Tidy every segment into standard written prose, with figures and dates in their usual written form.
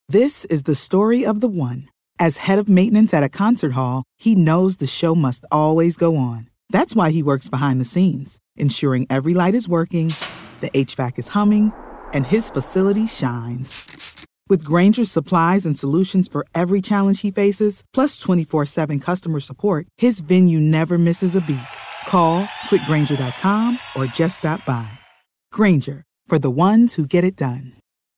This is the story of the one. As head of maintenance at a concert hall, he knows the show must always go on. That's why he works behind the scenes, ensuring every light is working, the HVAC is humming, and his facility shines. With Grainger's supplies and solutions for every challenge he faces, plus 24/7 customer support, his venue never misses a beat. Call quickgrainger.com or just stop by. Grainger, for the ones who get it done.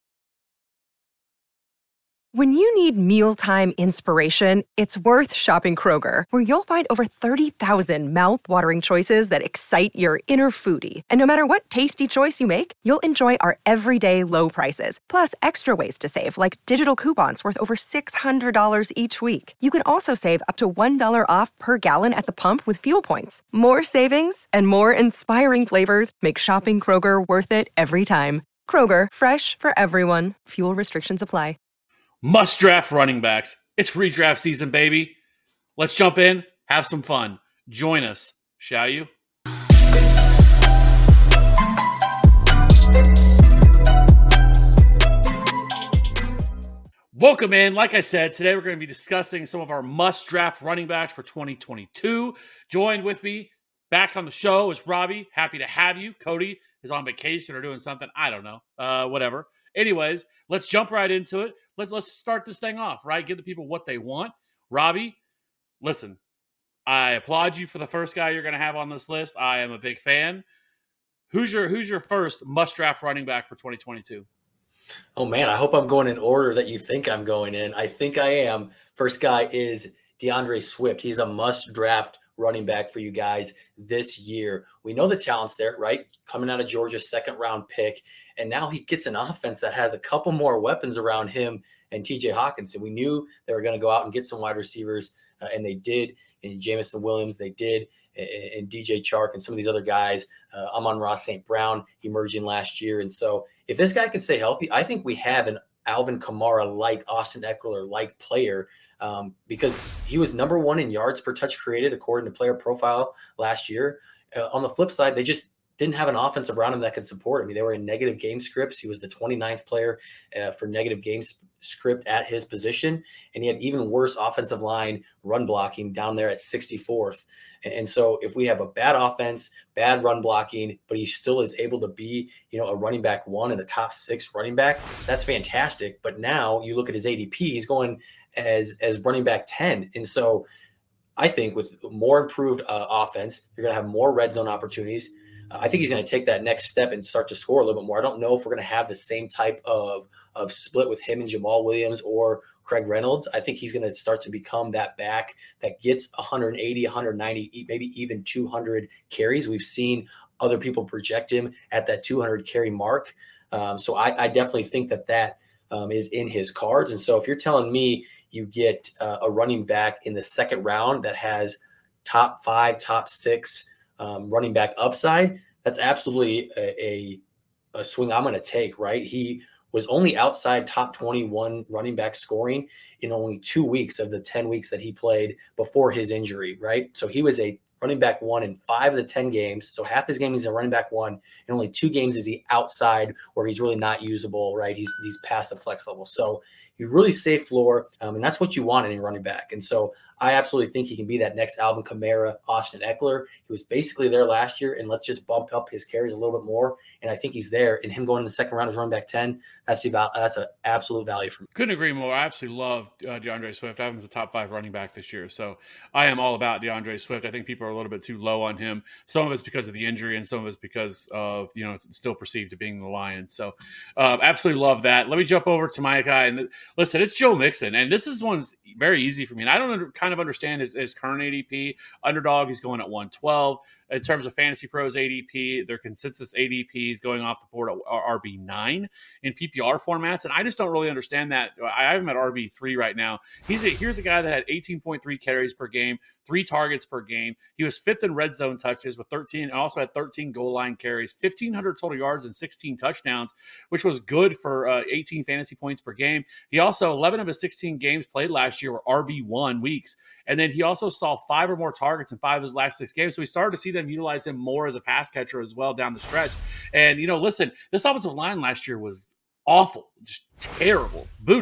When you need mealtime inspiration, it's worth shopping Kroger, where you'll find over 30,000 mouth-watering choices that excite your inner foodie. And no matter what tasty choice you make, you'll enjoy our everyday low prices, plus extra ways to save, like digital coupons worth over $600 each week. You can also save up to $1 off per gallon at the pump with fuel points. More savings and more inspiring flavors make shopping Kroger worth it every time. Kroger, fresh for everyone. Fuel restrictions apply. Must draft running backs. It's redraft season, baby. Let's jump in, have some fun. Join us, shall you? Welcome in. Like I said, today we're going to be discussing some of our must draft running backs for 2022. Joined with me back on the show is Robbie. Happy to have you. Cody is on vacation or doing something. I don't know. Whatever. Anyways, let's jump right into it. Let's start this thing off, right? Give the people what they want. Robbie, listen, I applaud you for the first guy you're going to have on this list. I am a big fan. Who's your first must-draft running back for 2022? Oh, man, I hope I'm going in order that you think I'm going in. I think I am. First guy is DeAndre Swift. He's a must-draft running back for you guys this year. We know the talent's there, right? Coming out of Georgia's second-round pick. And now he gets an offense that has a couple more weapons around him and TJ Hawkinson. We knew they were going to go out and get some wide receivers, and they did. And Jamison Williams, they did. And DJ Chark and some of these other guys. Amon-Ra St. Brown emerging last year. And so if this guy can stay healthy, I think we have an Alvin Kamara-like, Austin Eckler-like player because he was number one in yards per touch created according to Player Profile last year. On the flip side, they just didn't have an offense around him that could support him. I mean, they were in negative game scripts. He was the 29th player for negative game script at his position. And he had even worse offensive line run blocking down there at 64th. And so if we have a bad offense, bad run blocking, but he still is able to be, a running back one and a top 6 running back, that's fantastic. But now you look at his ADP, he's going as running back 10. And so I think with more improved offense, you're going to have more red zone opportunities. I think he's going to take that next step and start to score a little bit more. I don't know if we're going to have the same type of split with him and Jamal Williams or Craig Reynolds. I think he's going to start to become that back that gets 180, 190, maybe even 200 carries. We've seen other people project him at that 200 carry mark. So I definitely think that is in his cards. And so if you're telling me you get a running back in the second round that has top 5, top 6 running back upside, that's absolutely a swing I'm going to take, right? He was only outside top 21 running back scoring in only 2 weeks of the 10 weeks that he played before his injury, right? So he was a running back 1 in 5 of the 10 games. So half his game he's a running back 1, and only 2 games is he outside where he's really not usable, right? He's past the flex level. So he really safe floor, and that's what you want in a running back. And so I absolutely think he can be that next Alvin Kamara, Austin Eckler. He was basically there last year, and let's just bump up his carries a little bit more. And I think he's there. And him going in the second round as running back 10, that's an absolute value for me. Couldn't agree more. I absolutely love DeAndre Swift. I have him as a top 5 running back this year. So I am all about DeAndre Swift. I think people are a little bit too low on him. Some of it's because of the injury, and some of it's because of, it's still perceived to being the Lions. So absolutely love that. Let me jump over to my guy. And listen, it's Joe Mixon. And this is one's very easy for me. And I don't kind of understand his current ADP. Underdog, he's going at 112. In terms of Fantasy Pros ADP, their consensus ADP is going off the board at RB9 in PPR formats. And I just don't really understand that. I have him at RB3 right now. Here's a guy that had 18.3 carries per game, 3 targets per game. He was 5th in red zone touches with 13, and also had 13 goal line carries, 1,500 total yards and 16 touchdowns, which was good for 18 fantasy points per game. He also, 11 of his 16 games played last year were RB1 weeks. And then he also saw 5 or more targets in 5 of his last 6 games. So we started to see them utilize him more as a pass catcher as well down the stretch. And, listen, this offensive line last year was awful, just terrible. Booty,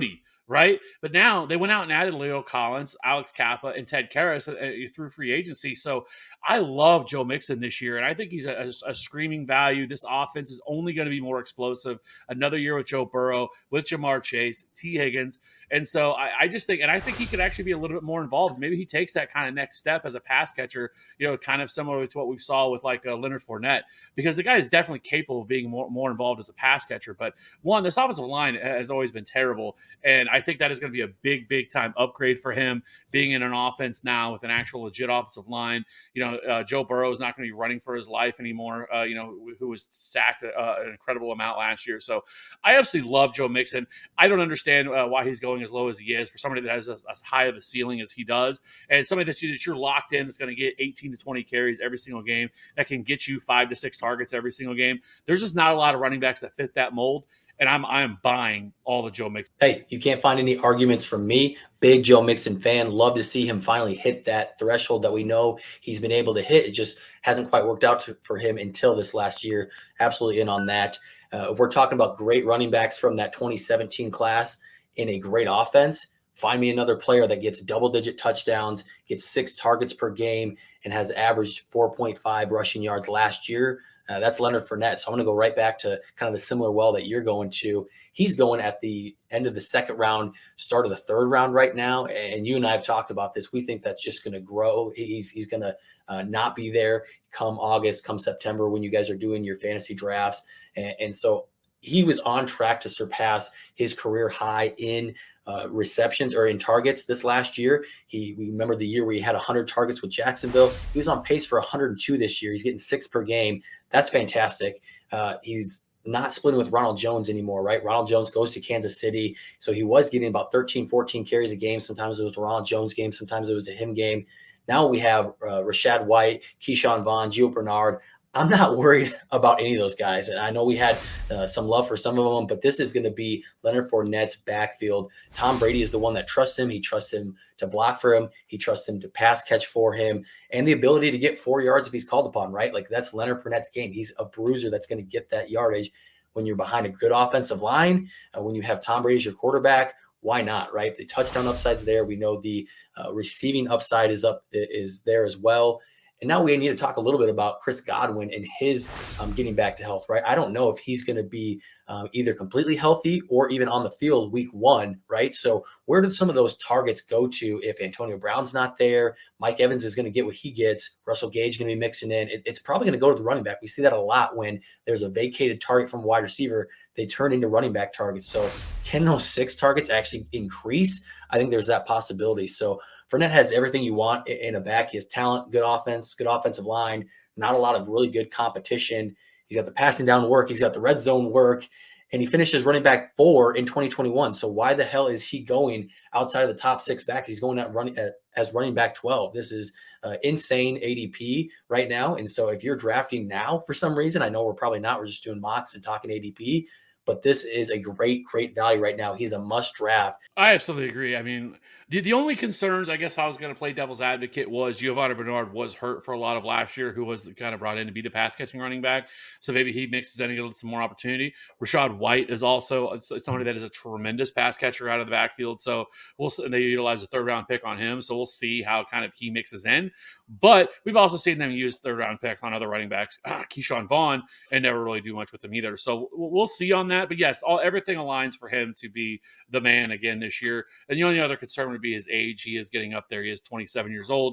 right? But now they went out and added Leo Collins, Alex Kappa, and Ted Karras through free agency. So I love Joe Mixon this year, and I think he's a screaming value. This offense is only going to be more explosive. Another year with Joe Burrow, with Jamar Chase, T. Higgins. And so I just think, and I think he could actually be a little bit more involved. Maybe he takes that kind of next step as a pass catcher, kind of similar to what we saw with like Leonard Fournette, because the guy is definitely capable of being more involved as a pass catcher. But one, this offensive line has always been terrible. And I think that is going to be a big time upgrade for him, being in an offense now with an actual legit offensive line. Joe Burrow is not going to be running for his life anymore, who was sacked an incredible amount last year. So I absolutely love Joe Mixon. I don't understand why he's going as low as he is for somebody that has as high of a ceiling as he does, and somebody that you're locked in that's going to get 18 to 20 carries every single game, that can get you 5 to 6 targets every single game. There's just not a lot of running backs that fit that mold, and I'm buying all the Joe Mixon. Hey, you can't find any arguments from me. Big Joe Mixon fan. Love to see him finally hit that threshold that we know he's been able to hit. It just hasn't quite worked out for him until this last year. Absolutely in on that. If we're talking about great running backs from that 2017 class in a great offense, find me another player that gets double-digit touchdowns, gets 6 targets per game, and has averaged 4.5 rushing yards last year. That's Leonard Fournette. So I'm going to go right back to kind of the similar well that you're going to. He's going at the end of the second round, start of the third round right now. And you and I have talked about this. We think that's just going to grow. He's going to not be there come August, come September when you guys are doing your fantasy drafts. And so he was on track to surpass his career high in receptions or in targets this last year. We remember the year where he had 100 targets with Jacksonville. He was on pace for 102 this year. He's getting 6 per game. That's fantastic. He's not splitting with Ronald Jones anymore, right? Ronald Jones goes to Kansas City. So he was getting about 13, 14 carries a game. Sometimes it was a Ronald Jones game. Sometimes it was a him game. Now we have Rachaad White, Keyshawn Vaughn, Gio Bernard. I'm not worried about any of those guys. And I know we had some love for some of them, but this is going to be Leonard Fournette's backfield. Tom Brady is the one that trusts him. He trusts him to block for him. He trusts him to pass catch for him, and the ability to get 4 yards if he's called upon, right? Like that's Leonard Fournette's game. He's a bruiser that's going to get that yardage when you're behind a good offensive line. When you have Tom Brady as your quarterback, why not, right? The touchdown upside's there. We know the receiving upside is there as well. And now we need to talk a little bit about Chris Godwin and his getting back to health, right? I don't know if he's going to be either completely healthy or even on the field week 1, right? So where do some of those targets go to if Antonio Brown's not there? Mike Evans is going to get what he gets. Russell Gage is going to be mixing in. It's probably going to go to the running back. We see that a lot when there's a vacated target from a wide receiver. They turn into running back targets. So can those 6 targets actually increase? I think there's that possibility. So Fournette has everything you want in a back. He has talent, good offense, good offensive line, not a lot of really good competition. He's got the passing down work. He's got the red zone work, and he finished as running back 4 in 2021. So why the hell is he going outside of the top 6 backs? He's going as running back 12. This is insane ADP right now. And so if you're drafting now for some reason, I know we're probably not. We're just doing mocks and talking ADP. But this is a great value right now. He's a must draft. I absolutely agree. I mean, the only concerns, I guess I was going to play devil's advocate, was Giovanni Bernard was hurt for a lot of last year, who was kind of brought in to be the pass-catching running back. So maybe he mixes in and gets some more opportunity. Rachaad White is also somebody that is a tremendous pass catcher out of the backfield. So they utilize a 3rd-round pick on him. So we'll see how kind of he mixes in. But we've also seen them use 3rd-round picks on other running backs, Keyshawn Vaughn, and never really do much with them either. So we'll see on that. But yes, everything aligns for him to be the man again this year. And the only other concern would be his age. He is getting up there. He is 27 years old.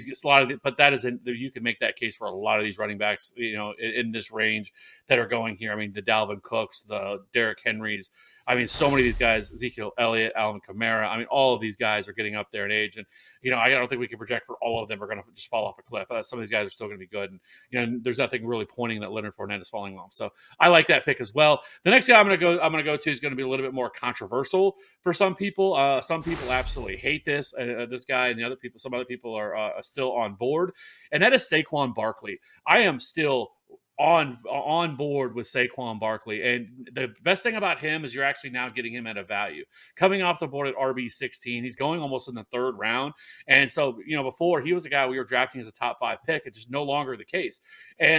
But that isn't. You can make that case for a lot of these running backs, in this range that are going here. I mean, the Dalvin Cooks, the Derrick Henrys. I mean, so many of these guys, Ezekiel Elliott, Alvin Kamara. I mean, all of these guys are getting up there in age. And, I don't think we can project for all of them are going to just fall off a cliff. Some of these guys are still going to be good. And, there's nothing really pointing that Leonard Fournette is falling off. So I like that pick as well. The next guy I'm going to go to is going to be a little bit more controversial for some people. Some people absolutely hate this guy, and some other people are still on board. And that is Saquon Barkley. I am still on board with Saquon Barkley. And the best thing about him is you're actually now getting him at a value. Coming off the board at RB16, he's going almost in the 3rd round. And so, before he was a guy we were drafting as a top 5 pick. It's just no longer the case. And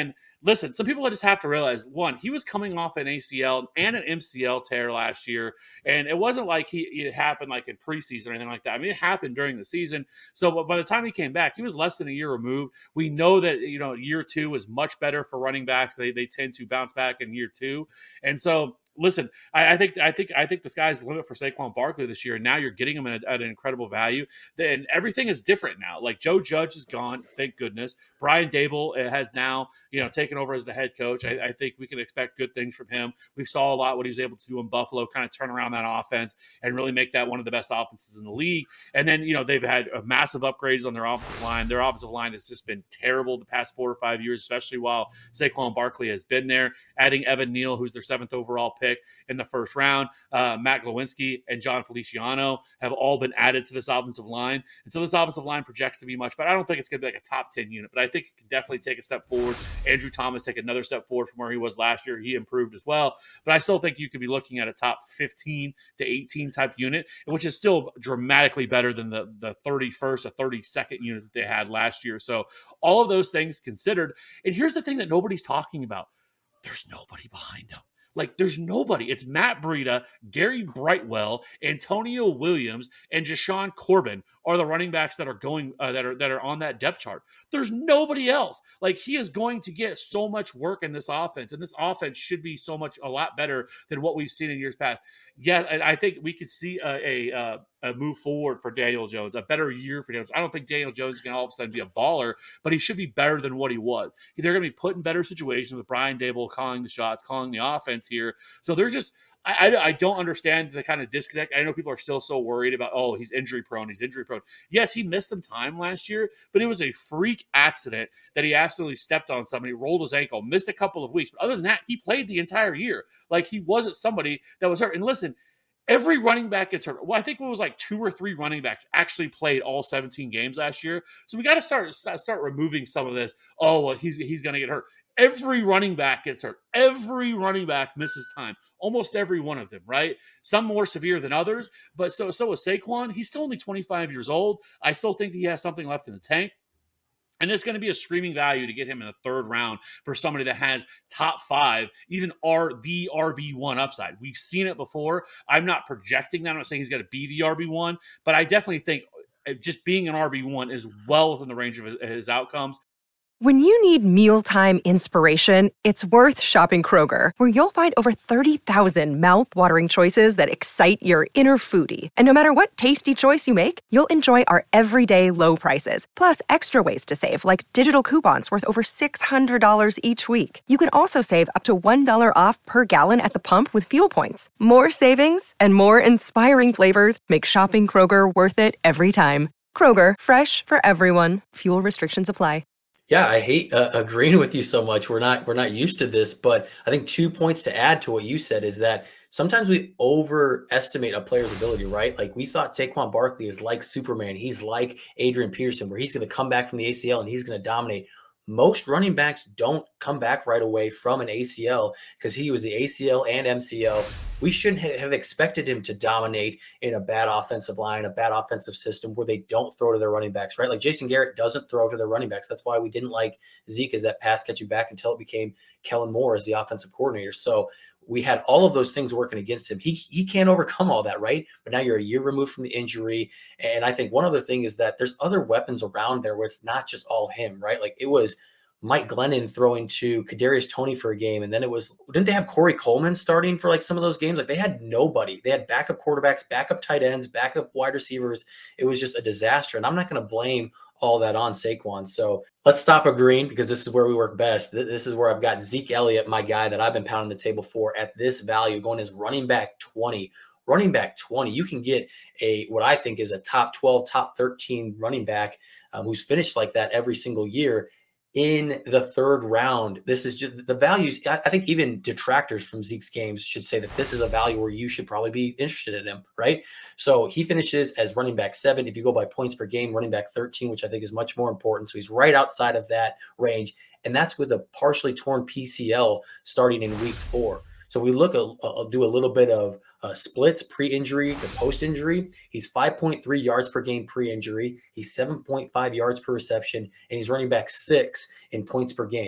listen, some people just have to realize, one, he was coming off an ACL and an MCL tear last year, and it wasn't like it happened like in preseason or anything like that. I mean, it happened during the season. So by the time he came back, he was less than a year removed. We know that, year two is much better for running backs. They tend to bounce back in year two. And so, listen, I think the sky's the limit for Saquon Barkley this year. And now you're getting him at an incredible value. And everything is different now. Like, Joe Judge is gone, thank goodness. Brian Dable has now, taken over as the head coach. I think we can expect good things from him. We saw a lot what he was able to do in Buffalo, kind of turn around that offense and really make that one of the best offenses in the league. And then, they've had massive upgrades on their offensive line. Their offensive line has just been terrible the past 4 or 5 years, especially while Saquon Barkley has been there. Adding Evan Neal, who's their 7th overall pick in the first round, Matt Glowinski and John Feliciano have all been added to this offensive line. And so this offensive line projects to be much better. I don't think it's going to be like a top 10 unit, but I think it can definitely take a step forward. Andrew Thomas take another step forward from where he was last year. He improved as well. But I still think you could be looking at a top 15 to 18 type unit, which is still dramatically better than the 31st or 32nd unit that they had last year. So all of those things considered. And here's the thing that nobody's talking about. There's nobody behind him. Like, there's nobody. It's Matt Breida, Gary Brightwell, Antonio Williams, and Jashawn Corbin are the running backs that are going that are on that depth chart. There's nobody else. Like, he is going to get so much work in this offense, and this offense should be a lot better than what we've seen in years past. Yeah, and I think we could see a move forward for Daniel Jones, a better year for Daniel Jones. I don't think Daniel Jones is going to all of a sudden be a baller, but he should be better than what he was. They're going to be put in better situations with Brian Dable calling the shots, calling the offense here. So there's just I don't understand the kind of disconnect. I know people are still so worried about, he's injury prone. Yes, he missed some time last year, but it was a freak accident that he absolutely stepped on somebody, rolled his ankle, missed a couple of weeks. But other than that, he played the entire year. Like, he wasn't somebody that was hurt. And listen, every running back gets hurt. Well, I think it was like 2 or 3 running backs actually played all 17 games last year. So we got to start removing some of this. He's going to get hurt. Every running back gets hurt. Every running back misses time. Almost every one of them, right? Some more severe than others. But so is Saquon. He's still only 25 years old. I still think he has something left in the tank. And it's going to be a screaming value to get him in the 3rd round for somebody that has top 5, even the RB1 upside. We've seen it before. I'm not projecting that. I'm not saying he's going to be the RB1, but I definitely think just being an RB1 is well within the range of his outcomes. When you need mealtime inspiration, it's worth shopping Kroger, where you'll find over 30,000 mouth-watering choices that excite your inner foodie. And no matter what tasty choice you make, you'll enjoy our everyday low prices, plus extra ways to save, like digital coupons worth over $600 each week. You can also save up to $1 off per gallon at the pump with fuel points. More savings and more inspiring flavors make shopping Kroger worth it every time. Kroger, fresh for everyone. Fuel restrictions apply. Yeah, I hate agreeing with you so much. We're not used to this, but I think 2 points to add to what you said is that sometimes we overestimate a player's ability, right? Like, we thought Saquon Barkley is like Superman. He's like Adrian Peterson, where he's going to come back from the ACL and he's going to dominate. Most running backs don't come back right away from an ACL because he was the ACL and MCL. We shouldn't have expected him to dominate in a bad offensive line, a bad offensive system where they don't throw to their running backs, right? Like, Jason Garrett doesn't throw to their running backs. That's why we didn't like Zeke as that pass catching back until it became Kellen Moore as the offensive coordinator. So we had all of those things working against him. He can't overcome all that, right? But now you're a year removed from the injury. And I think one other thing is that there's other weapons around there where it's not just all him, right? Like, it was Mike Glennon throwing to Kadarius Toney for a game. And then didn't they have Corey Coleman starting for like some of those games? Like, they had nobody. They had backup quarterbacks, backup tight ends, backup wide receivers. It was just a disaster. And I'm not going to blame all that on Saquon. So let's stop agreeing, because this is where we work best. This is where I've got Zeke Elliott, my guy that I've been pounding the table for, at this value, going as running back 20. Running back 20, you can get what I think is a top 12, top 13 running back who's finished like that every single year in the 3rd round. This is just the values. I think even detractors from Zeke's games should say that this is a value where you should probably be interested in him, right? So he finishes as running back 7. If you go by points per game, running back 13, which I think is much more important. So he's right outside of that range. And that's with a partially torn PCL starting in week 4. So we do a little bit of splits pre-injury to post-injury. He's 5.3 yards per game pre-injury. He's 7.5 yards per reception, and he's running back 6 in points per game.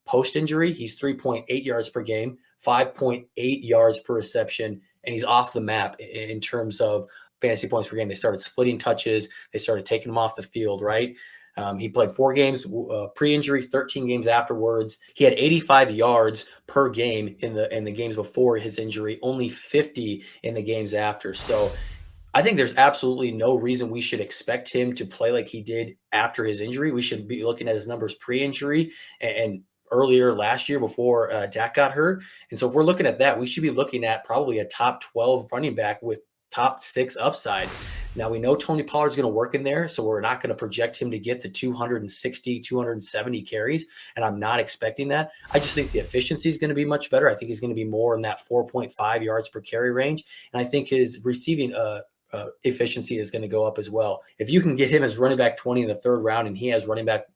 Post-injury, he's 3.8 yards per game, 5.8 yards per reception, and he's off the map in terms of fantasy points per game. They started splitting touches. They started taking him off the field, right? He played 4 games pre-injury, 13 games afterwards. He had 85 yards per game in the games before his injury, only 50 in the games after. So I think there's absolutely no reason we should expect him to play like he did after his injury. We should be looking at his numbers pre-injury and earlier last year before Dak got hurt. And so if we're looking at that, we should be looking at probably a top 12 running back with top 6 upside. Now, we know Tony Pollard's going to work in there, so we're not going to project him to get the 260, 270 carries, and I'm not expecting that. I just think the efficiency is going to be much better. I think he's going to be more in that 4.5 yards per carry range, and I think his receiving efficiency is going to go up as well. If you can get him as running back 20 in the 3rd round and he has running back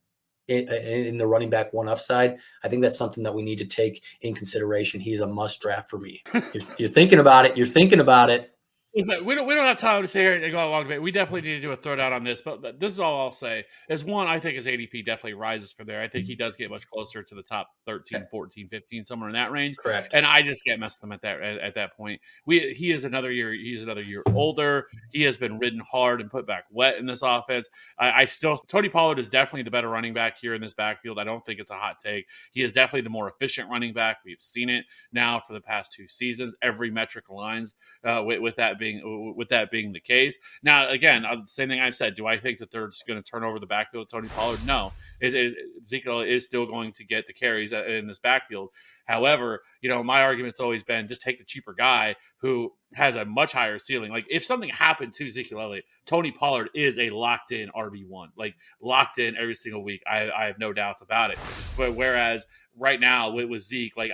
in the running back 1 upside, I think that's something that we need to take in consideration. He's a must draft for me. You're thinking about it. You're thinking about it. Listen, we don't have time to sit here and go along debate. We definitely need to do a throwdown on this, but this is all I'll say. Is one, I think his ADP definitely rises from there. I think he does get much closer to the top 13, 14, 15, somewhere in that range. Correct. And I just can't mess with him at that point. He is another year. He's another year older. He has been ridden hard and put back wet in this offense. Tony Pollard is definitely the better running back here in this backfield. I don't think it's a hot take. He is definitely the more efficient running back. We've seen it now for the past 2 seasons. Every metric aligns with that being the case. Now, again, same thing I've said. Do I think that they're just going to turn over the backfield with Tony Pollard? No. Ezekiel is still going to get the carries in this backfield. However, my argument's always been just take the cheaper guy who has a much higher ceiling. Like, if something happened to Ezekiel Elliott, Tony Pollard is a locked-in RB1. Like, locked in every single week. I have no doubts about it. But whereas right now with Zeke, like,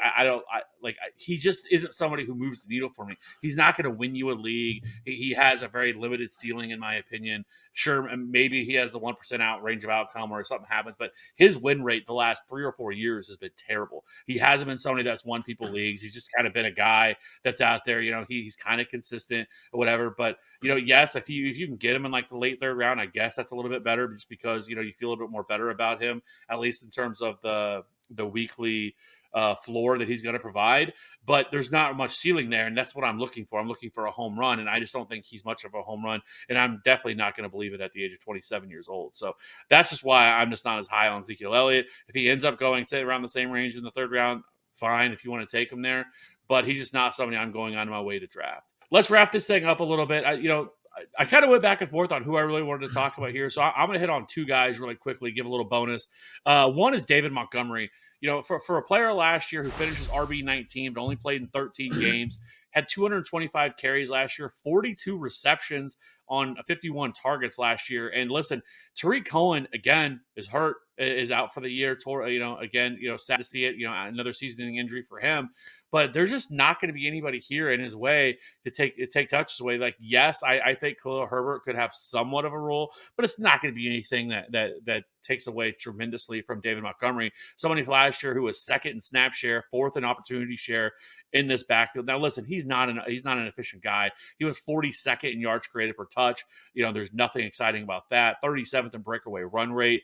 he just isn't somebody who moves the needle for me. He's not going to win you a league. He has a very limited ceiling, in my opinion. Sure, maybe he has the 1% range of outcome where something happens, but his win rate the last 3 or 4 years has been terrible. He hasn't been somebody that's won people leagues. He's just kind of been a guy that's out there. He's kind of consistent or whatever. But yes, if you can get him in like the late 3rd round, I guess that's a little bit better, just because you feel a little bit more better about him, at least in terms of the weekly floor that he's going to provide. But there's not much ceiling there, and that's what I'm looking for. I'm looking for a home run, and I just don't think he's much of a home run, and I'm definitely not going to believe it at the age of 27 years old. So that's just why I'm just not as high on Ezekiel Elliott. If he ends up going, say, around the same range in the 3rd round, fine if you want to take him there, but he's just not somebody I'm going on my way to draft. Let's wrap this thing up a little bit. I kind of went back and forth on who I really wanted to talk about here, so I'm going to hit on 2 guys really quickly, give a little bonus. One is David Montgomery. For a player last year who finishes RB19 but only played in 13 games, had 225 carries last year, 42 receptions on 51 targets last year. And listen, Tariq Cohen, again, is hurt, is out for the year. Sad to see it, another season-ending injury for him. But there's just not going to be anybody here in his way to take touches away. Like, yes, I think Khalil Herbert could have somewhat of a role, but it's not going to be anything that takes away tremendously from David Montgomery, somebody last year who was 2nd in snap share, 4th in opportunity share in this backfield. Now, listen, he's not an efficient guy. He was 42nd in yards created per touch. There's nothing exciting about that. 37th in breakaway run rate,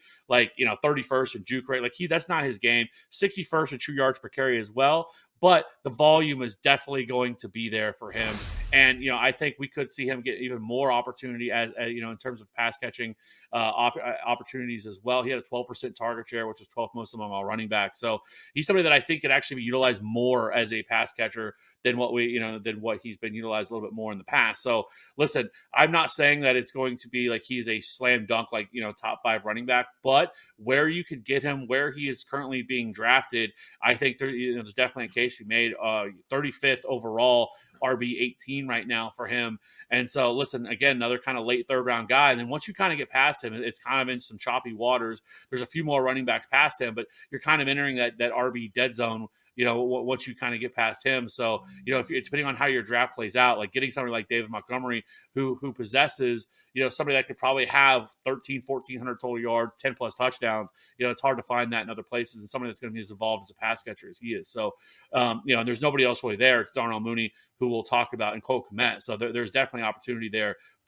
31st in juke rate. That's not his game. 61st in true yards per carry as well. But the volume is definitely going to be there for him. And, I think we could see him get even more opportunity as in terms of pass catching opportunities as well. He had a 12% target share, which is 12th most among all running backs. So he's somebody that I think could actually be utilized more as a pass catcher than what he's been utilized a little bit more in the past. So listen, I'm not saying that it's going to be like he's a slam dunk, top 5 running back, but where you could get him, where he is currently being drafted, I think there's definitely a case to be made. 35th overall, RB18 right now for him. And so listen, again, another kind of late 3rd round guy. And then once you kind of get past him, it's kind of in some choppy waters. There's a few more running backs past him, but you're kind of entering that RB dead zone, once you kind of get past him. So, if depending on how your draft plays out, like getting somebody like David Montgomery, who possesses, somebody that could probably have 1,400 total yards, 10 plus touchdowns, it's hard to find that in other places, and somebody that's going to be as involved as a pass catcher as he is. So, there's nobody else really there. It's Darnell Mooney, who we'll talk about, and Cole Kmet. So there's definitely opportunity there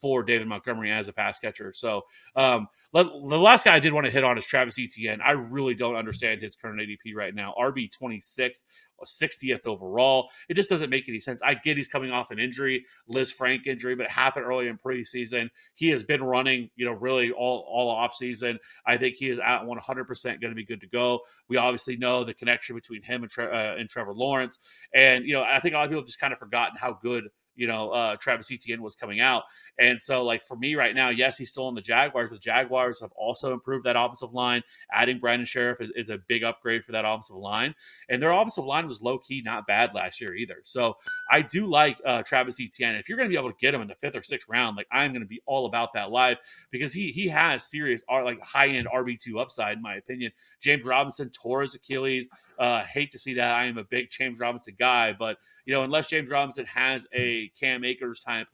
for David Montgomery as a pass catcher. So the last guy I did want to hit on is Travis Etienne. I really don't understand his current ADP right now. RB 26th, 60th overall. It just doesn't make any sense. I get he's coming off an injury, Liz Frank injury, but it happened early in preseason. He has been running, really all off season. I think he is at 100% going to be good to go. We obviously know the connection between him and Trevor Lawrence. And, I think a lot of people have just kind of forgotten how good Travis Etienne was coming out. And so, for me right now, yes, he's still on the Jaguars, but the Jaguars have also improved that offensive line. Adding Brandon Sheriff is a big upgrade for that offensive line. And their offensive line was low-key not bad last year either. So I do like Travis Etienne. If you're going to be able to get him in the 5th or 6th round, I'm going to be all about that live, because he has serious high-end RB2 upside, in my opinion. James Robinson tore his Achilles. Hate to see that. I am a big James Robinson guy, but unless James Robinson has a Cam Akers type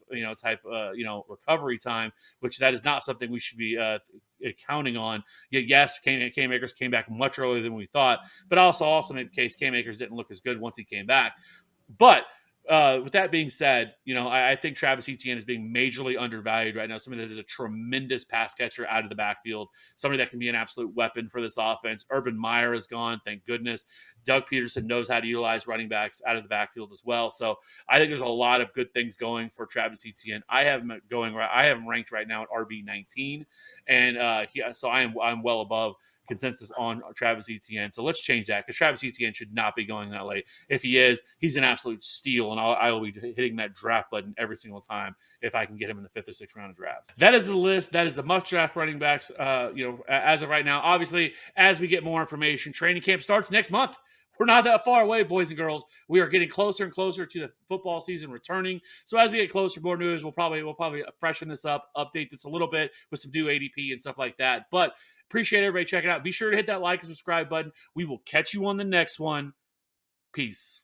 recovery time, which that is not something we should be counting on. Yes, Cam Akers came back much earlier than we thought, but also in the case Cam Akers didn't look as good once he came back. But with that being said, I think Travis Etienne is being majorly undervalued right now. Somebody that is a tremendous pass catcher out of the backfield, somebody that can be an absolute weapon for this offense. Urban Meyer is gone, thank goodness. Doug Peterson knows how to utilize running backs out of the backfield as well. So I think there's a lot of good things going for Travis Etienne. I have him ranked right now at RB 19, and so I'm well above consensus on Travis Etienne. So let's change that, because Travis Etienne should not be going that late. If he is, he's an absolute steal, and I will be hitting that draft button every single time if I can get him in the 5th or 6th round of drafts. That is the list. That is the much draft running backs. As of right now, obviously, as we get more information, training camp starts next month. We're not that far away, boys and girls. We are getting closer and closer to the football season returning. So as we get closer, more news, we'll probably freshen this up, update this a little bit with some new ADP and stuff like that. But appreciate everybody checking out. Be sure to hit that like and subscribe button. We will catch you on the next one. Peace.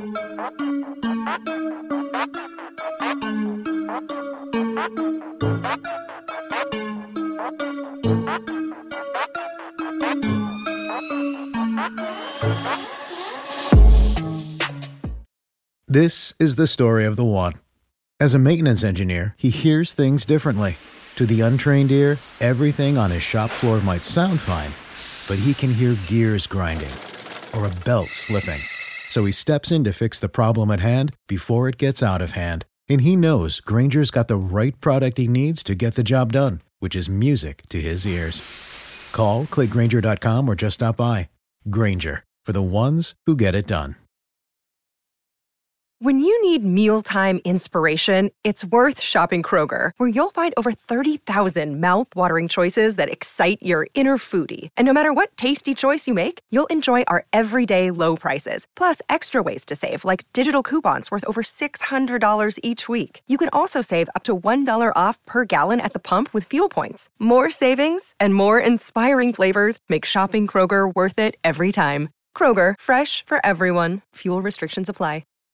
This is the story of the one. As a maintenance engineer, he hears things differently. To the untrained ear, everything on his shop floor might sound fine, but he can hear gears grinding or a belt slipping. So he steps in to fix the problem at hand before it gets out of hand. And he knows Grainger's got the right product he needs to get the job done, which is music to his ears. Call, click Grainger.com, or just stop by. Grainger, for the ones who get it done. When you need mealtime inspiration, it's worth shopping Kroger, where you'll find over 30,000 mouth-watering choices that excite your inner foodie. And no matter what tasty choice you make, you'll enjoy our everyday low prices, plus extra ways to save, like digital coupons worth over $600 each week. You can also save up to $1 off per gallon at the pump with fuel points. More savings and more inspiring flavors make shopping Kroger worth it every time. Kroger, fresh for everyone. Fuel restrictions apply.